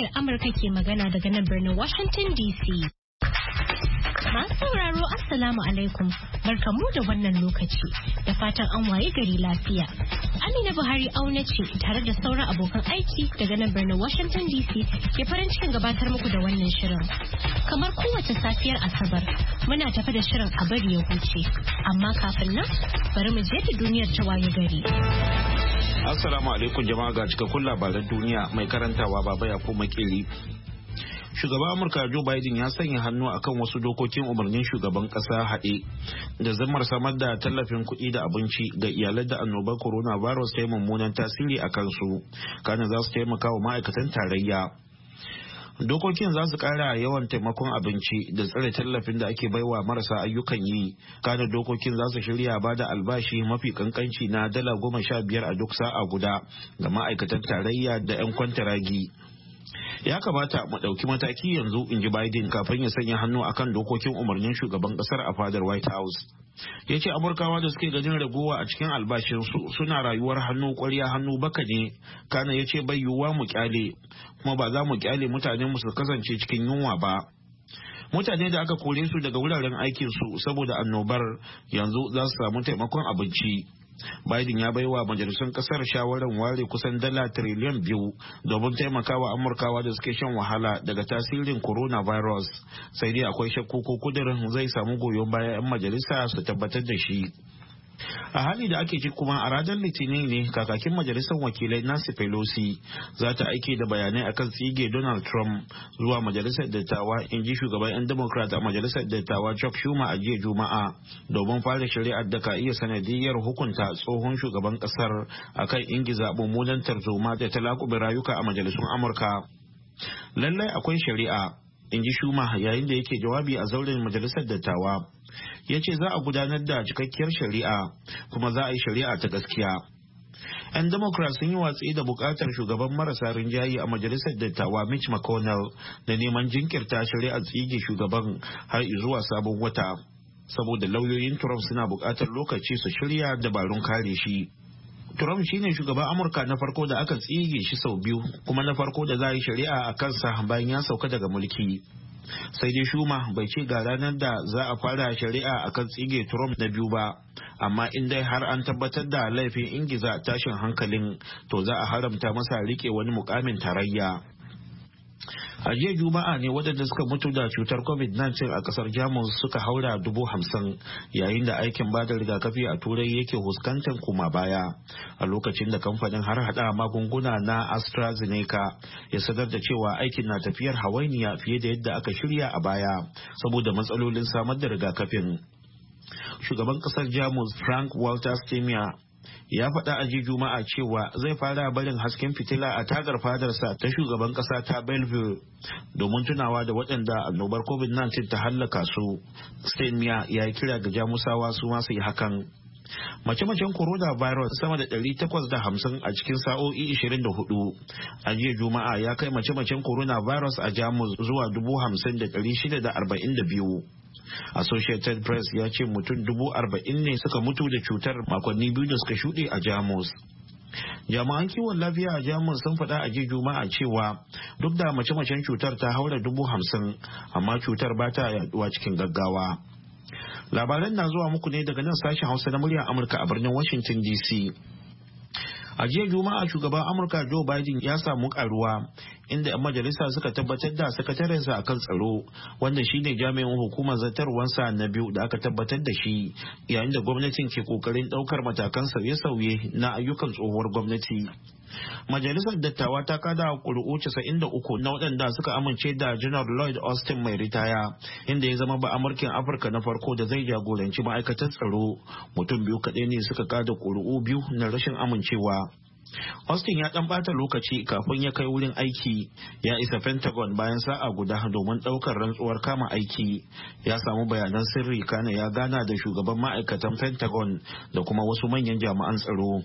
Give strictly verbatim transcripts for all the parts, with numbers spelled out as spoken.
Amurka ke magana daga nan birnin Washington D C. Masu sauraro Assalamu alaikum, barkamu da wannan lokaci da fatan an waye gari lafiya. Amina Buhari auna ce tare da sauran abokan aiki daga nan birnin Washington D C ke farin cikin gabatar muku da wannan shirin. Kamar kowace safiyar Asabar, muna tafi da shirin a bari ya huce, amma kafin nan bari mu je da duniyar ta waye gari. Assalamu alaikum jama'a, ga cikakkun labaran duniya mai karantawa Baba Yakubu Makeri. Shugaban Amurka Joe Biden ya sanya hannu akan wasu dokokin umarnin shugaban kasa haɗe da zammar samar da tallafin kuɗi da abinci ga iyalai da annobar coronavirus ta yi mummunan tasiri a kansu, kana za su taimaka wa ma'aikatan tarayya. Dokokin za su ƙara yawan taimakon abinci da tsare tallafin da ake baiwa marasa ayyukan yi, kana dokokin za su shirya ba da albashi mafi kankanci na dala goma sha biyar a duk sa'a guda ga ma'aikatan tarayya da 'yan kwantaragi. Ya kamata mu ɗauki mataki yanzu, in ji Biden kafin ya sanya hannu akan dokokin umarnin shugaban ƙasar a fadar White House. Ya ce Amurkawa da suke ganin ragowa a cikin albashinsu suna rayuwar hannu ƙwarya hannu baka ne, kana ya ce bai yiwuwa mu kyale, kuma ba za mu kyale mutane mu su kasance cikin yunwa ba. Mutane da aka kore su daga wuraren aikinsu saboda annobar yanzu za su samu taimakon abinci. Biden ya baiwa majalisun kasar shawarar ware kusan dala tiriliyan biyu domin taimakawa Amurkawa da suke shan wahala daga tasirin coronavirus, sai dai akwai shakku ko kudirin zai samu goyon bayan 'yan majalisa su tabbatar da shi. A hali da ake ci kuma a ranar Litinin ne kakakin majalisar wakilai Nancy Pelosi za ta aike da bayanai akan tsige Donald Trump zuwa majalisar dattawa, in ji shugaban 'yan Democrat a majalisar dattawa Chuck Schumer a jiya Juma'a, domin fara shari'ar da ka iya sanadiyyar hukunta tsohon shugaban kasar akan ingiza mummunan tarzoma da talakubin rayuka a majalisun Amurka. Lallai akwai shari'a, in ji Schumer yayin da yake jawabi a zauren majalisar dattawa. Ya ce za a gudanar da cikakkiyar shari'a kuma za a yi shari'a ta gaskiya. 'Yan Democrats sun yi watsi da bukatar shugaban marasa rinjaye a majalisar dattawa Mitch McConnell da neman jinkirta shari'ar tsige shugaban har zuwa sabon wata, saboda lauyoyin Trump suna bukatar lokaci su shirya dabarun kare shi. Trump shine shugaban Amurka na farko da aka tsige shi sau biyu, kuma na farko da za a yi shari'a a kansa bayan ya sauka daga mulki. Sai dai Schumer bai ce ga ranar da za a fara shari'a akan tsige Trump na biyu ba, amma in dai har an tabbatar da laifin ingiza tashin hankalin, to za a haramta masa rike wani mukamin tarayya. A jiya Juma'a ne waɗanda suka mutu da cutar covid nineteen a ƙasar Jamus suka haura dubu hamsin, yayin da aikin bada rigakafi a Turai yake huskantar kuma baya, a lokacin da kamfanin har hada magunguna na AstraZeneca ya sanar da cewa aikin na tafiyar hawainiya fiye da yadda aka shirya a baya saboda matsalolin samar da rigakafin. Shugaban ƙasar Jamus Frank Walter Steinmeier ya faɗa a jiya Juma'a cewa zai fara barin hasken fitila a tagar fadarsa ta shugaban ƙasa ta Bellevue domin tunawa da waɗanda annobar covid nineteen ta hallaka su. Steinmeier ya yi kira ga Jamusawa su ma su yi hakan. Mace-macen coronavirus sama da ɗari takwas da hamsin a cikin sa'o'i ishirin da hudu a jiya Juma'a ya kai mace-macen coronavirus a Jamus zuwa dubu hamsin da ɗari shida da arba'in da biyu. Associated Press ya ce mutum dubu arba'in ne suka mutu da cutar makonni biyu da suka shuɗe a Jamus. Jami'an kiwon lafiya a Jamus sun faɗa a jiya Juma'a cewa duk da mace-macen cutar ta haura dubu hamsin, amma cutar ba ta yaduwa cikin gaggawa. Labaran na zuwa muku ne daga nan sashen Hausa na muryar Amurka a birnin Washington D C. A jiya Juma'a shugaban Amurka Joe Biden ya samu karuwa inda 'yan majalisa suka tabbatar da sakatarensa akan tsaro, wanda shine jami'in hukumar zartarwarsa na biyu da aka tabbatar da shi, yayin da gwamnatin ke kokarin daukar matakan sauye-sauye na ayyukan tsohuwar gwamnati. Majalisar dattawa ta kada ƙuri'u casa'in da uku na waɗanda suka amince da General Lloyd Austin mai ritaya, inda ya zama ba Amurkin Afirka na farko da zai jagoranci ma'aikatar tsaro. Mutum biyu kaɗai ne suka kada ƙuri'u biyu na rashin amincewa. Austin ya ɗan ɓata lokaci kafin ya kai wurin aiki, ya isa Pentagon bayan sa'a guda domin ɗaukar rantsuwar kama aiki. Ya samu bayanan sirri, kana ya gana da shugaban ma'aikatan Pentagon da kuma wasu manyan jami'an tsaro.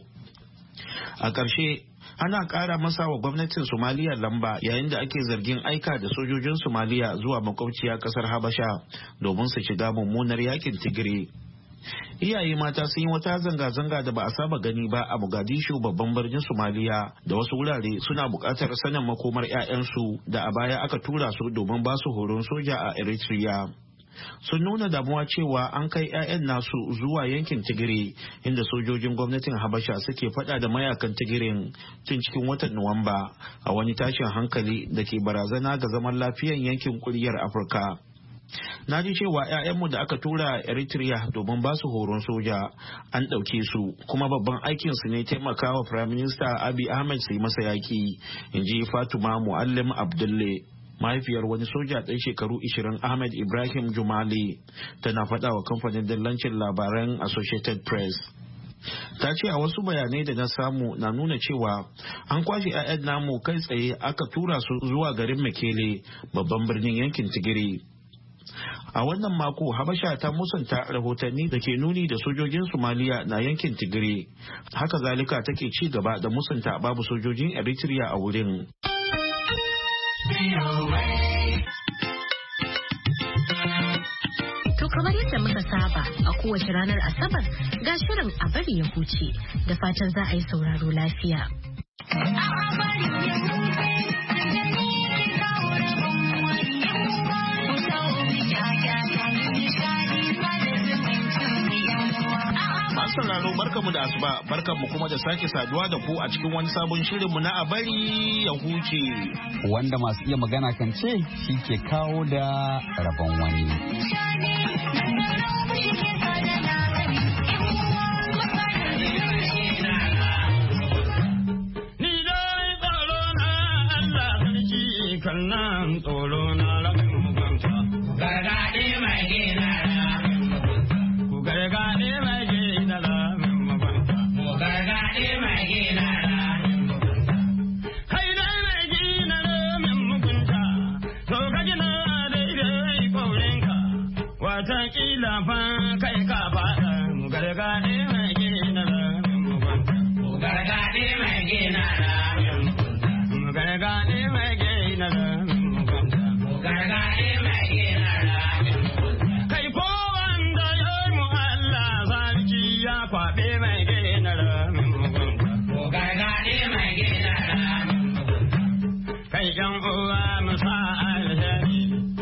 A ƙarshe, ana ƙara masa wa gwamnatin Somaliya lamba yayin da ake zargin aika da sojojin Somaliya zuwa makwabciya ƙasar Habasha domin su shiga mummunar yakin Tigray. Iyaye mata sun yi wata zanga-zanga da ba a saba gani ba a Mogadishu babban birnin Somaliya da wasu wurare suna buƙatar sanin makomar 'ya'yansu da a baya aka tura su domin ba su horon soja a Eritrea. Sun nuna damuwa cewa an kai 'ya'yan nasu zuwa yankin Tigiri inda sojojin gwamnatin Habasha suke fada da mayakan Tigirin tun cikin watan Nuwamba a wani tashin hankali da ke barazana ga zaman lafiyan yankin kuryar Afirka. Na ji cewa 'ya'yanmu da aka tura Eritrea domin ba su horon soja an ɗauke su kuma babban aikinsu ne taimakawa Prime Minister Abiy Ahmed su yi masa yaki, in ji Fatuma Muallim Abdulle, mahaifiyar wani soja ɗan shekaru ishirin Ahmed Ibrahim Jumali, tana faɗa wa kamfanin dillancin labaran Associated Press. Ta ce a wasu bayanai da na samu na nuna cewa an kwashe 'ya'yan namu kai tsaye aka tura su zuwa garin Mekele, babban birnin yankin Tigiri. A wannan mako Habasha ta musanta rahotanni da ke nuni da sojojin Somaliya na yankin Tigiri. Haka zalika take ci gaba da musanta babu sojojin Eritrea a wurin. To kamar yadda muka saba a kowace ranar Asabar ga shirin a bari ya huce da fatan za a yi sauraro lafiya. sauraro barkamu da asuba barkamu kuma da sake saduwa da ku a cikin wani sabon shirinmu na a bari ya huce wanda masu iya magana kan ce shi ke kawo da rabon wani. Ni dai tsoro na Allah sarki kan nan tsoro na rabin mugunta. Gargaɗe mai gina ku gargaɗe mai gina rabin mugunta. Ku gargaɗe mai gina rabin mugunta. Kai dai mai gina rabin mugunta, to ka gina daidai kaurinka, watakila fa kai ka faɗa mu gargaɗe mai gina rabin mugunta. Ku gargaɗe mai gina rabin mugunta. Mu gargaɗe mai gina rabin mugunta. Mu gargaɗe mai gina rabin mugunta. Kai ko wanda ya yi mu Allah sarki ya kwaɓe mai gina rabin mugunta. Ku gargaɗe mai gina rabin mugunta. Kai ƴan uwa mu sa alheri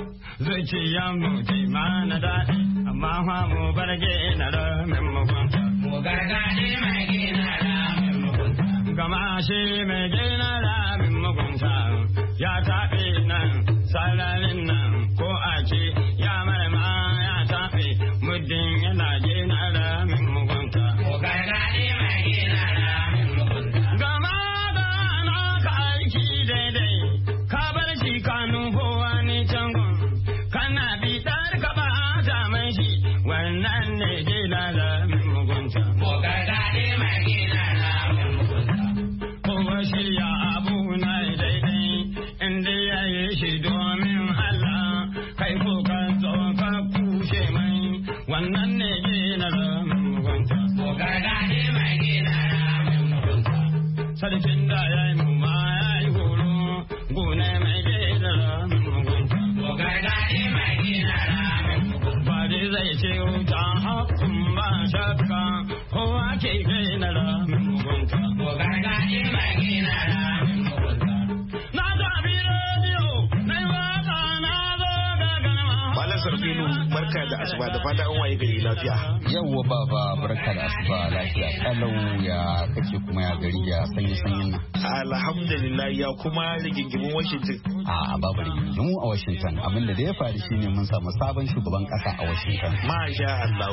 zuciyan mu ce mana daɗi amma fa mu bar gina rabin mugunta. Mu gargaɗe mai gina rabin mugunta. Gama shi mai gina rabin mugunta ya taɓe nan sararin nan ko a ce ya marama ya taɓe muddin yana gina rabin mugunta. Ko gargaɗe mai gina rabin mugunta. Gama da na ka aiki daidai ka bar shi ka nufo wani cangon kana bitar ka ba ta mai shi wannan ne gina rabin mugunta. Ko gargaɗe mai gina rabin mugunta. Kowa shirya abu na daidai inda ya yi shi domin Allah kai ko ka zo ka kushe mai wannan ne gina rabin mugunta. Ko gargaɗe mai gina rabin mugunta. Sarkin da ya yi mu ma ya yi horo gune mai gina rabin mugunta. Ko gargaɗe mai gina rabin mugunta. Ba dai zai ce wuta hakun ba shakka kowa ke gina rabin mugunta. Ko gargaɗe mai gina rabin mugunta. Na zabi rediyo na yi waka na zo ga ganama. Malam Sarfilu barka da asuba da fata an waye gari lafiya. Yawwa baba barka da asuba lafiya kalau ya kake kuma ya gari ya sanyi sanyin nan. Alhamdulillah ya kuma rigingimin Washington. A babu rigingimu a Washington abinda da ya faru shine mun samu sabon shugaban kasa a Washington. Masha Allah.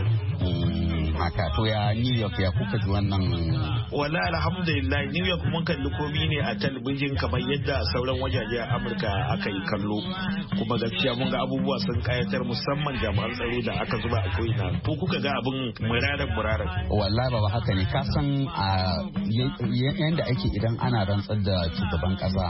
Mm, haka to ya New York ya kuka ji wannan. Wala alhamdulillah New York mun kalli komi ne a talabijin kamar yadda sauran wajaje a Amurka aka yi kallo kuma gaskiya mun ga abubuwa sun kayatar musamman jami'an tsaro da aka zuba a ko'ina ko kuka ga abin muraran muraran. Wallahi baba haka ne ka san a yanda ake idan ana rantsar da shugaban kasa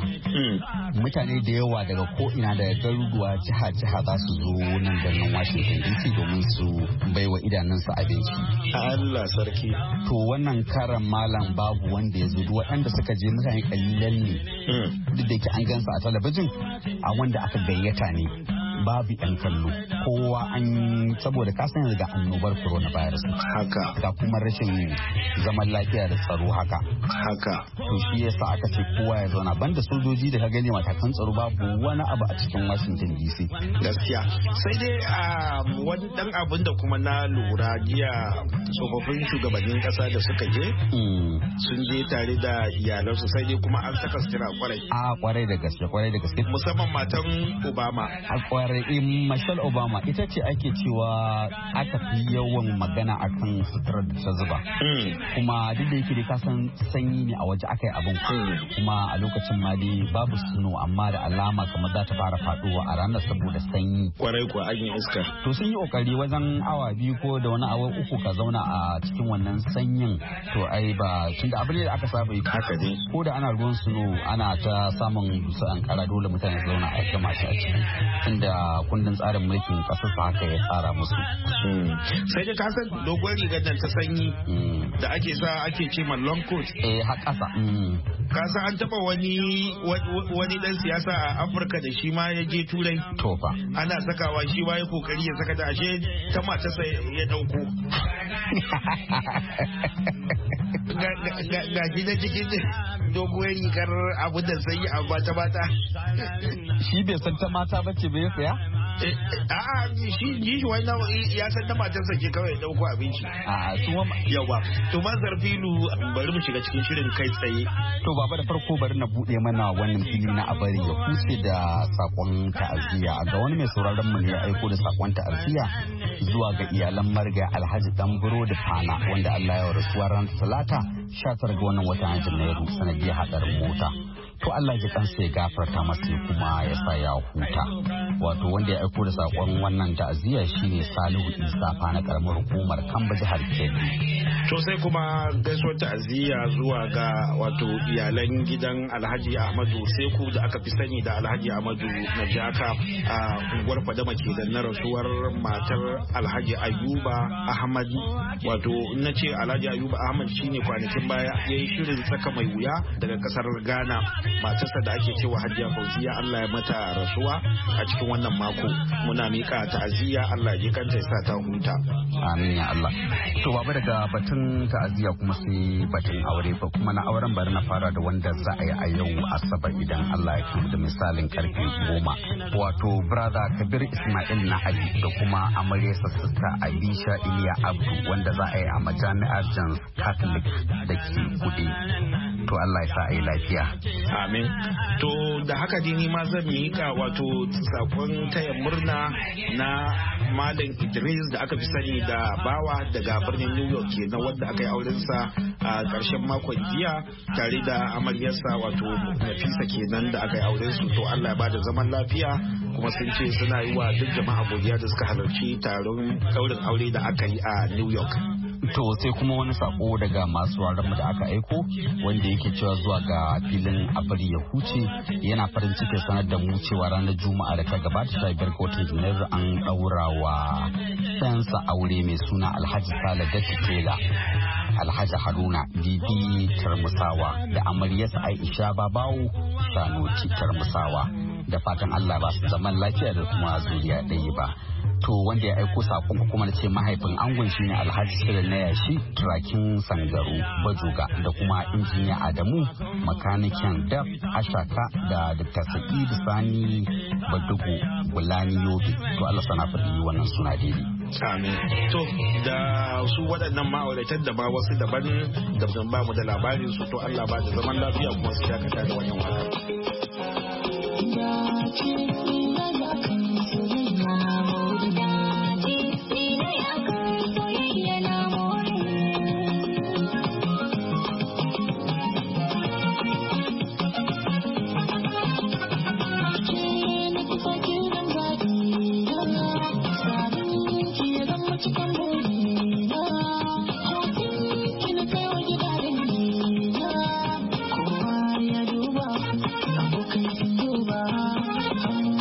mutane da yawa daga ko'ina da garuruwa jiha jiha za su zo nan birnin Washington D C domin su baiwa idanunsu abinci. Allah sarki. To wannan karan malam babu wanda ya zo waɗanda suka je mutane kalilan ne duk da yake an gansa a talabijin a wanda aka gayyata ne babu yan kallo kowa an saboda ka san daga annobar coronavirus haka da kuma rashin zaman lafiya da tsaro haka haka to shi yasa aka ce kowa ya zauna banda sojoji da ka gani matakan tsaro babu wani abu a cikin Washington D C gaskiya sai dai a wani dan abin da kuma na lura jiya tsofaffin shugabannin kasa da suka je sun je tare da iyalansu sai dai kuma an saka sutura kwarai a kwarai da gaske kwarai da gaske musamman matan Obama a kwarai Michelle Obama ita ce ake cewa aka fi yawan magana akan suturar da ta zuba kuma duk da yake dai ka san sanyi ne a waje aka yi abin kuma a lokacin ma dai babu suno amma da alama kamar za ta fara faduwa a ranar saboda sanyi kwarai ko an yi iska to sun yi kokari wajen awa biyu ko da wani awa uku ka zauna a cikin wannan sanyin to ai ba tunda abin da aka saba yi haka ne ko da ana ruwan suno ana ta samun su an kara dole mutane su zauna a gama shi a ciki tunda kundin tsarin mulkin kasar sa haka ya tsara musu sai dai ka san dogon rigar nan ta sanyi da ake sa ake ce ma long coat eh har kasa ka san an taba wani wani dan siyasa a Afirka da shi ma ya je turai to fa ana sakawa shi ma ya kokari ya saka da ashe ta matarsa ya dauko ga gidan cikin doguwar rigar abu da sai a bata bata shi bai san ta mata bace bai saya a'a shi ji shi wannan ya san ta matarsa ke kawai dauko abinci a kuma yawa to ma zarfilu bari mu shiga cikin shirin kai tsaye to baba da farko bari na bude mana wannan fili na abari ya kuce da sakon ta'aziyya ga wani mai sauraron mu ne ya aiko da sakon ta'aziyya zuwa ga iyalan marga Alhaji Damburo da Fana wanda Allah ya rasuwa ran Talata sha tara ga wannan watan Janairu sanadiyar hadarin mota to Allah ya kansa ya gafarta masa kuma ya sa ya huta wato wanda ya aiko da sakon wannan ta'aziyya shine Salihu Isa Fana karamar hukumar Kamba jihar Kebbi to sai kuma gaisuwar ta'aziyya zuwa ga wato iyalan gidan Alhaji Ahmadu Seku da aka fi sani da Alhaji Ahmadu Najaka a unguwar Fadama ke da na rasuwar matar Alhaji Ayuba Ahmad wato na ce Alhaji Ayuba Ahmad shine kwanakin baya yayi shirin saka mai wuya daga kasar Ghana matarsa da ake cewa Hajiya Fauziya Allah ya mata rasuwa a cikin wannan mako muna mika ta'aziyya Allah ya kanta ya sa ta huta amin ya Allah to baba daga batun ta'aziyya kuma sai batun aure fa kuma na auren bari na fara da wanda za a yi a yau Asabar idan Allah ya kai da misalin karfe goma wato brother Kabir Ismail na Ali da kuma amaryarsa sister Aisha Iliya Abdu wanda za a yi a majami'ar Jan Catholic da ke Kude to Allah ya sa a yi lafiya amin to da haka dai ma zan mika wato sakon taya murna na Malam Idris da aka fi sani da Bawa daga birnin New York ke na wanda aka yi aurensa a ƙarshen makon jiya tare da amaryarsa wato Nafisa kenan da aka yi aurensu to Allah ya bada zaman lafiya kuma sun ce suna yi wa duk jama'a godiya da suka halarci taron ɗaurin aure da aka yi a New York. To sai kuma wani sako daga masu mu da aka aiko wanda yake cewa zuwa ga filin abari ya huce yana farin ciki sanar da mu cewa ranar juma'a da ta gabata ta biyar ga watan janairu an daura wa ɗansa aure mai suna Alhaji Sale Datti Tela Alhaji Haruna Bibi Tarmusawa da amaryarsa Aisha Babawo Sanuci Tarmusawa da fatan Allah ba su zaman lafiya da kuma zuriya ɗaya ba. To wanda ya aiko sakon kuma na ce mahaifin angon shi ne Alhaji Sule na yashi turakin Sangaru Bajoga da kuma injiniya Adamu makanikin Daf Ashaka da Dr. Sa'idu Sani Badugu Gulani Yobe to Allah sana faɗi wannan suna daidai. Amin. To da su waɗannan ma'auratan da ma wasu daban da ba mu da labarin su to Allah ba da zaman lafiya kuma su dakata da wannan waka. Duba, abokan duba,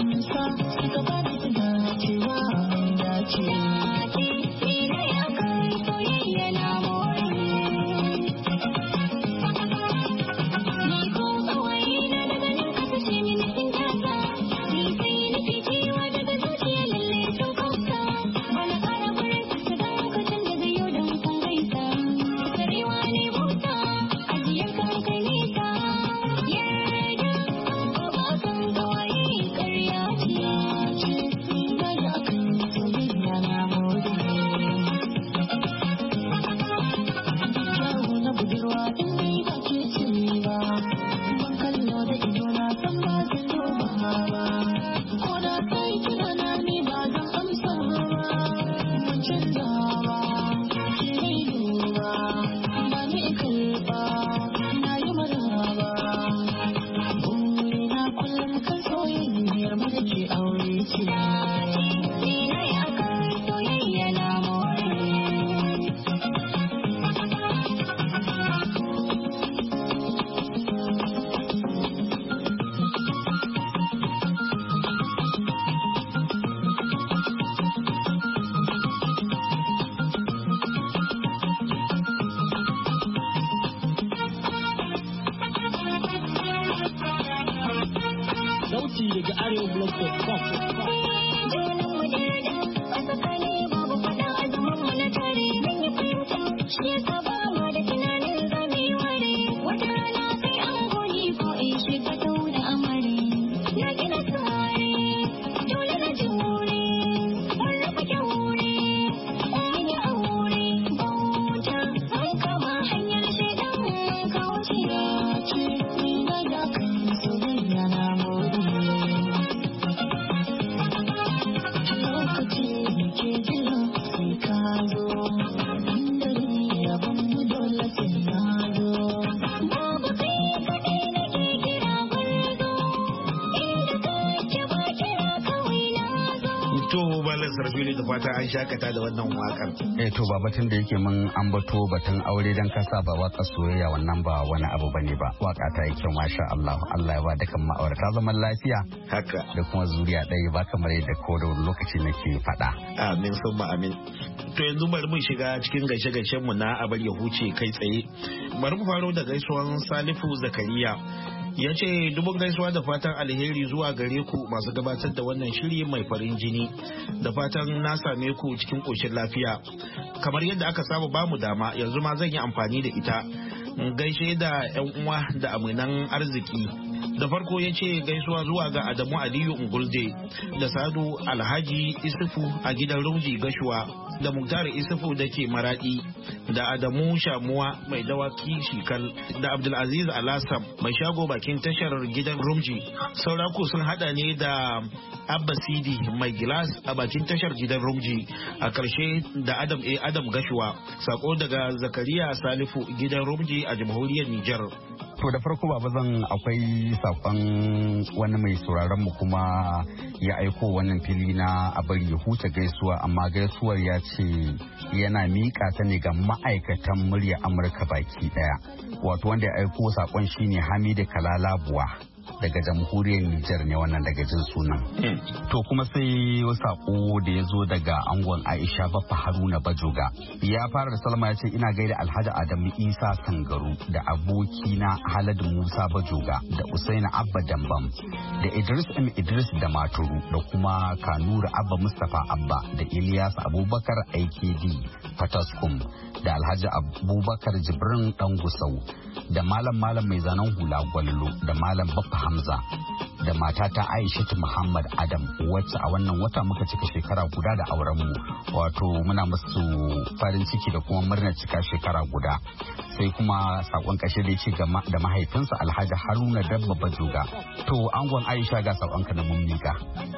Malam Sarfili da fata an shakata da wannan wakar. Eh to ba batun da yake mun ambato batun aure dan kasa ba waka soyayya wannan ba wani abu bane ba. Waka ta yi kyau masha Allah. Allah ya ba dukan ma'aurata zaman lafiya. Haka. Da kuma zuriya ɗaya ba kamar yadda ko da wani lokaci nake faɗa. Amin summa amin. To yanzu bari mu shiga cikin gaishe-gaishen mu na abar ya huce kai tsaye. Bari mu faro da gaisuwan Salifu Zakariya. Ya ce dubun gaisuwa da fatan alheri zuwa gare ku masu gabatar da wannan shiri mai farin jini, da fatan na same ku cikin ƙoshin lafiya. Kamar yadda aka saba bamu dama, yanzu ma zan yi amfani da ita gaishe da 'yan uwa da aminan arziki. Da farko ya ce gaisuwa zuwa ga Adamu Aliyu Ungulde da Sadu Alhaji Isufu a gidan Rumji Gashuwa, da Muktar Isufu da ke Maradi, da Adamu Shamuwa mai dawaki Shikal, da Abdulaziz Alasam mai shago bakin tashar gidan Rumji. Sauraku sun hada ne da Abba Sidi mai gilas a bakin tashar gidan Rumji. A karshe da Adam A. Adam Gashuwa. Sako daga Zakariya Salifu gidan Rumji a jamhuriyar Nijar. To da farko baba zan akwai sakon wani mai sauraron mu kuma ya aiko wannan fili na a bari ya huce gaisuwa, amma gaisuwar ya ce yana miƙa ta ne ga ma'aikatan murya Amurka baki daya. Wato wanda ya aiko sakon shine Hamidu Kalalabuwa daga jamhuriyar Nijar ne wannan daga jin sunan. To kuma sai sako da ya zo daga angon Aisha Baffa Haruna Bajoga. Ya fara da Salma ya ce ina gaida Alhaji Adamu Isa Sangaru da abokina Haladu Musa Bajoga da Usaina Abba Dambam da Idris M Idris da Maturu da kuma Kanura Abba Mustapha Abba da Ilyas Abubakar A K D Fataskum da Alhaji Abubakar Jibrin Dangusau da Malam Malam mai zanen hula Gwallo da Malam Baffa Hamza da matata Aishatu Muhammad Adam wacce a wannan wata muka cika shekara guda da aurenmu. Wato muna musu farin ciki da kuma murnar cika shekara guda. Sai kuma sakon kashe da yake da mahaifinsa Alhaji Haruna Dabba Bajoga. To angon Aisha ga sakonka na mun mika.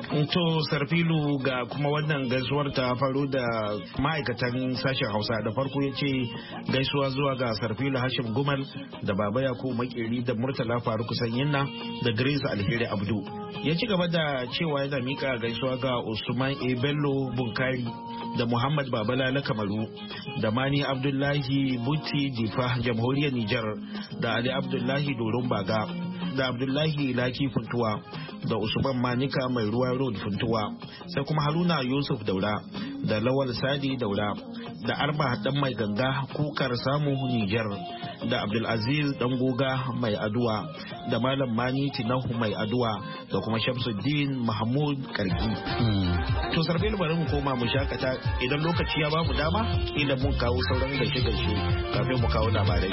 To Sarfilu ga kuma wannan gaisuwar ta faru da ma'aikatan sashen Hausa. Da farko ya ce gaisuwa zuwa ga Sarfilu Hashim Gumal da Baba Yakubu Makeri da Murtala Faruku Sanyinna da Grace Alheri Abdu. Ya ci gaba da cewa yana mika gaisuwa ga Usman A. Bello Bunkari da Muhammad Babala Kamaru da Mani Abdullahi Buti Difa jamhuriyar Nijar da Ali Abdullahi Doron Baga da Abdullahi Laki Funtuwa da Usman Manika mai ruwa road Funtuwa, sai kuma Haruna Yusuf Daura da Lawal Sadi Daura da Arba Dan Mai Ganga Kukar Samu Nijar da Abdulaziz Dan Goga Mai Aduwa da Malam Mani Tinahu Mai Aduwa da kuma Shamsuddin Mahmud Kargi. To Sarfil bari mu koma mu shakata, idan lokaci ya bamu dama idan mun kawo sauran gaishe-gaishe kafin mu kawo labarai.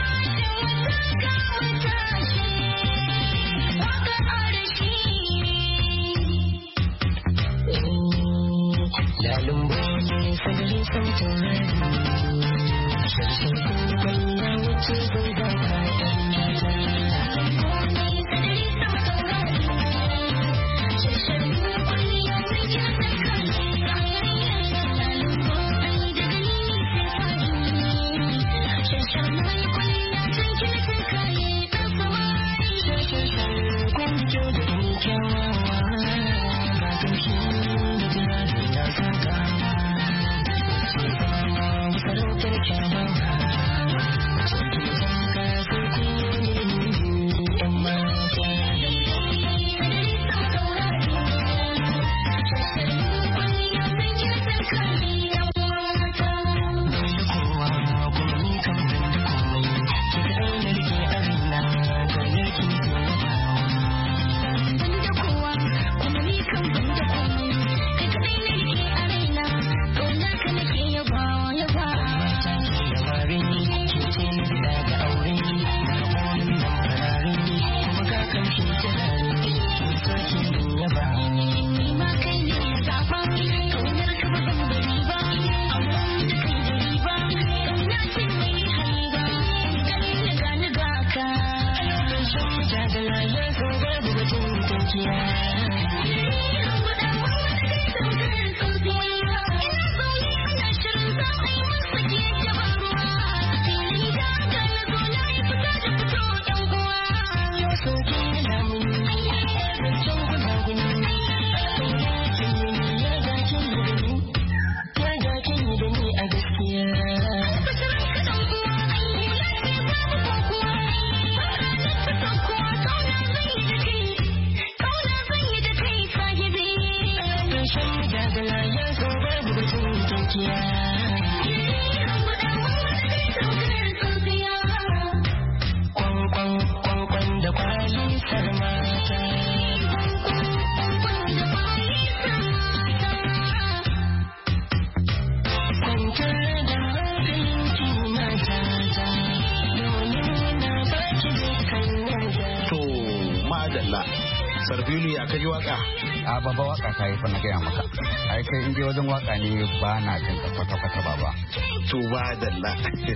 Lalumbo ne sanarin sautin rari, sharshen kukan ya wuce zai ba kaɗan mata. Lalumbo ne sanarin sautin rari, sharshen kukan ya wuce zai ba kaɗan mata. Lalumbo ne daga nisa fadi, sharshen kukan ya wuce zai ba kaɗan mata. Sharshen kukan ya wuce zai ba Sarfilu ya kaji waka? A baba waka ta yi fa na gaya maka. Ai kai in je wajen waka ne ba na jin kwata kwata baba. To ba dalla.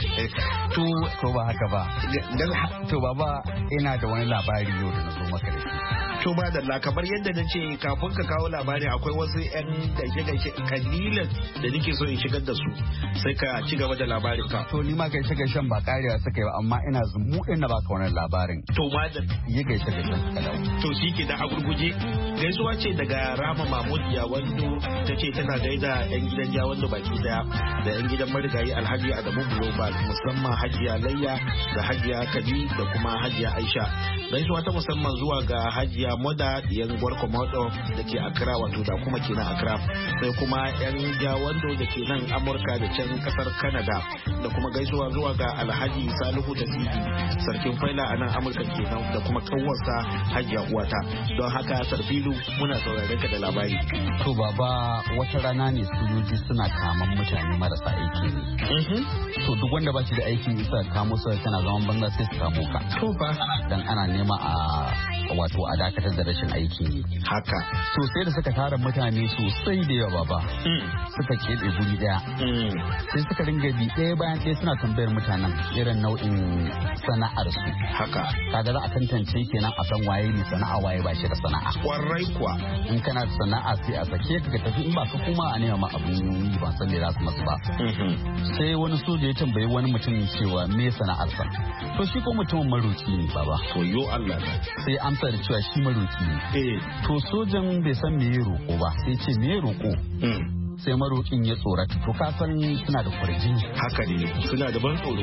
To to ba haka ba. To baba ina da wani labari yau da na zo maka da shi. To ba dalla kamar yadda na ce kafin ka kawo labari akwai wasu yan gaishe-gaishe kalilan da nake so in shigar da su sai ka ci gaba da labarin ka. To ni ma gaishe-gaishen ba karewa suka yi ba amma ina zumu din na baka wannan labarin. To ba da yi gaishe-gaishen ka dawo. To shi ke da a gurguje gaisuwa ce daga Rama Mahmud Jawando ta ce tana gaida yan gidan Jawando baki daya da yan gidan marigayi Alhaji Adamu Global musamman Hajiya Layya da Hajiya Kadi da kuma Hajiya Aisha. Gaisuwa ta musamman zuwa ga Hajiya Moda yan Gwarko Modo da ke Accra wato da kuma ke na Accra sai kuma yan Jawando da ke nan Amurka da can kasar Canada da kuma gaisuwa zuwa ga Alhaji Salihu da Sidi sarkin faila a nan Amurka kenan da kuma kanwarsa Hajiya Uwata. Don haka Sarfilu muna sauraron ka da labari. To baba wata rana ne sojoji suna kaman mutane marasa aiki ne. To duk wanda ba shi da aikin isa kamo su kana zaman banza sai su kamo ka. To ba dan ana nema a wato a dakatar da rashin aiki ne. Haka. To sai da suka tara mutane sosai da yawa baba. Suka keɓe guri daya. Sai suka ringa bi ɗaya bayan ɗaya suna tambayar mutanen irin nau'in sana'ar su. Haka. Kaga za a tantance kenan a san waye ne sana'a waye ba shi da sana'a. Kwarai kuwa. In kana da sana'a sai a sake ka ka tafi in ba ka kuma a nema ma abun yi ba san me za su masu ba. Sai wani soja ya tambayi wani mutum cewa me sana'arsa. To shi ko mutumin maroki ne baba. To yo Allah. Sai amsa da cewa shi maroki ne. Eh. To sojan bai san me ya roko ba sai ce me ya roko. Sai marokin ya tsorata to ka san suna da kwarjini. Haka ne suna da ban tsoro.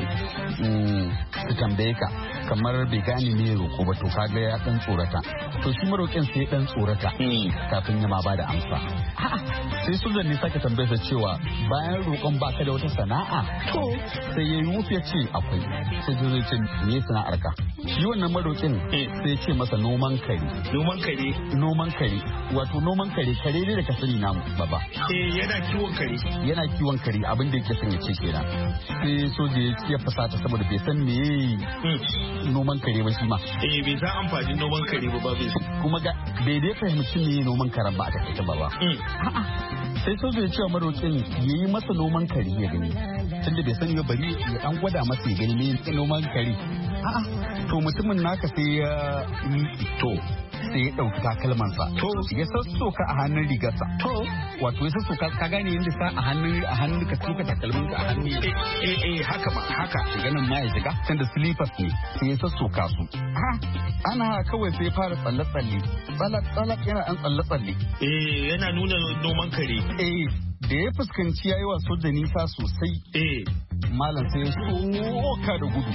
Su tambaye ka kamar bai gane me ya roko ba to kaga ya dan tsorata. To shi marokin sai dan tsorata kafin ya ma ba da amsa. Sai sojan ne sake tambaye sa cewa bayan roƙon baka da wata sana'a. To sai ya yi wufi ya ce akwai. Sai zai ce me sana'ar ka? Shi wannan marokin sai ya ce masa noman kare. Noman kare? Noman kare. Wato noman kare kare ne da ka sani namu baba. Eh yana kiwon kare. Yana kiwon kare abin da yake son ya ce kenan. Sai soja ya fasata saboda bai san me noman kare ba shi ma. Eh bai san amfanin noman kare ba bai. Kuma ga bai dai fahimci me noman karen ba a takaice ba ba. Sai soja ya ce wa marokin ya yi masa noman kare ya gani. Tunda bai sani ba bari ya dan gwada masa ya gani me noman kare. A'a to mutumin naka sai ya to sai ya ɗauki takalmansa. To ya sassoka a hannun rigarsa. To wato ya sassoka ka gane yadda sa a hannun a hannun ka soka takalminka a hannun. Eh eh eh haka ma haka. Ganin ma ya shiga tunda slippers ne sai ya sassoka su. Ha ana kawai sai fara tsalle tsalle. Tsalak tsalak yana an tsalle tsalle. Eh yana nuna noman kare. Eh da ya fuskanci yayi wa soja nisa sosai. Eh malam sai ya soka da gudu.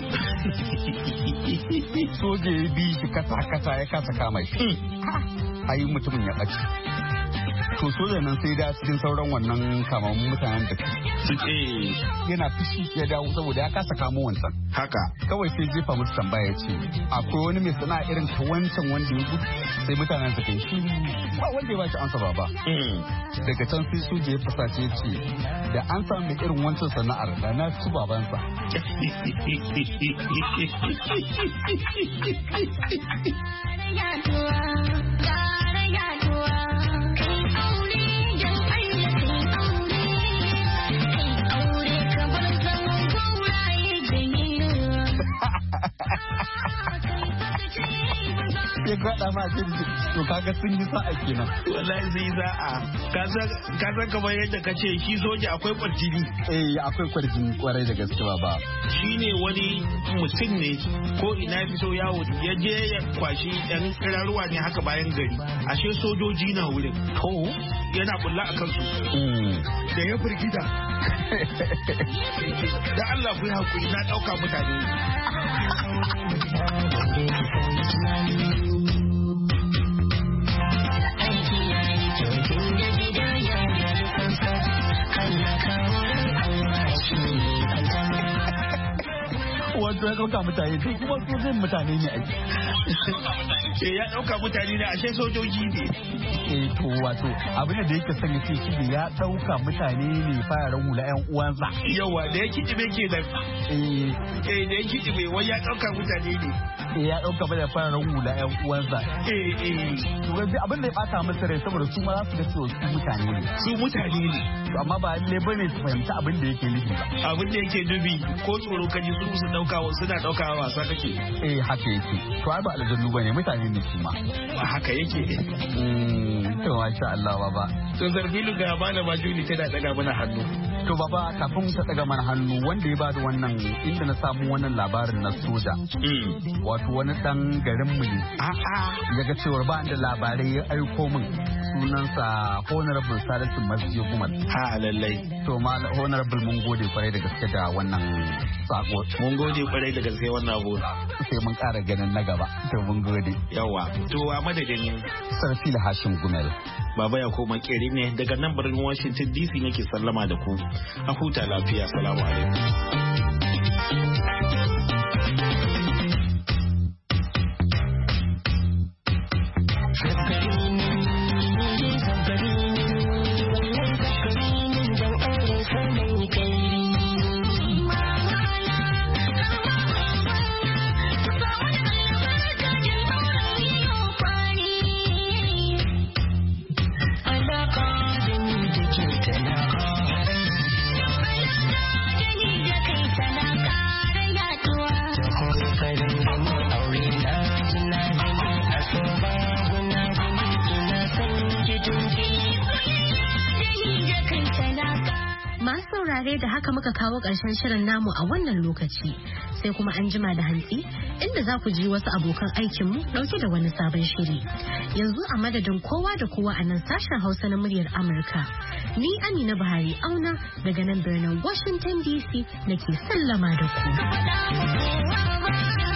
Soja ya bi shi kasa kasa ya kasa kama shi. Ayi mutumin ya ɓace. To soja nan sai da cikin sauran wannan kamamun mutanen da suke yana fushi ya dawo saboda ya kasa kamo wancan. Haka. Kawai sai jefa musu tambaya ya ce akwai wani mai sana'a irin ta wancan wanda ya gudu sai mutanen suka yi shi ba wanda ya ba shi ansa ba. Daga can sai soja ya fusace ya ce da an samu mai irin wancan sana'ar da na ci babansa. Ya gada ma jirgi to kaga sun yi sa'a kenan. Wallahi sai sa'a. Ka san kamar yadda ka ce shi soja akwai kwarjini. Eh akwai kwarjini kwarai da gaske ba. Shi ne wani mutum ne ko ina fi so yawo ya je ya kwashi yan tsirarruwa ne haka bayan gari. Ashe sojoji na wurin. To yana bulla a kansu. Da ya firgida. Da Allah ku yi hakuri na ɗauka mutane. Aiki ya yi kyau tun da gida ya ɗauka mutane sai kuma sojin mutane ne ai. Eh ya ɗauka mutane ne ashe sojoji ne. Eh to wato abin da yake son ya ce shi ya ɗauka mutane ne fararen hula ƴan uwansa. Yawa da ya kiɗime ke da. Eh eh da ya kiɗime wai ya ɗauka mutane ne. Eh ya ɗauka mana fararen hula ƴan uwansa. Eh eh. To abin da ya ɓata masa rai saboda su ma za su ga cewa su mutane ne. Su mutane ne. Amma ba lalle bane su fahimci abin da yake nufi ba. Abin da yake nufi ko tsoro ka ji su su dauka suna dauka wasa kake. Eh haka yake. To ai ba aljannu bane mutane ne su ma. Ba haka yake. Mm to masha Allah baba. To Zarfilu ga bana ba Juli tana daga mana hannu. To baba kafin ta daga mana hannu wanda ya bada wannan inda na samu wannan labarin na soja. Wato wani dan garin mu ne. A'a ya ga cewa ba da labarai ya aiko min sunansa Honorable Salisu Masjiyo Gumal. Ha lallai. To ma Honorable mun gode kwarai da gaske da wannan sako. Mun gode kwarai da gaske wannan abu. Sai mun ƙara ganin na gaba. To mun gode. Yawa. To a madadin Sarfil Hashim Gumel. Baba ya koma kere ne daga nan birnin Washington D C nake sallama da ku. A huta lafiya. Assalamu alaikum. Da haka muka kawo ƙarshen shirin namu a wannan lokaci sai kuma an jima da hantsi inda za ku ji wasu abokan aikinmu ɗauke da wani sabon shiri. Yanzu a madadin kowa da kowa a nan sashen Hausa na muryar Amurka. Ni Amina Buhari Auna daga nan birnin Washington D C nake sallama da ku.